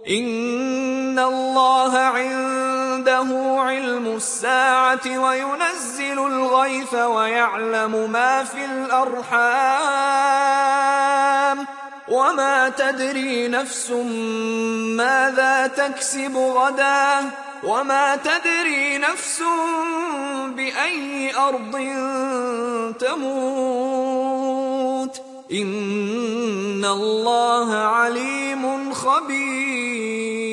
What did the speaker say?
إن الله عنده علم الساعة وينزل الغيث ويعلم ما في الأرحام وما تدري نفس ماذا تكسب غدا وما تدري نفس بأي أرض تموت إن الله عليم خبير.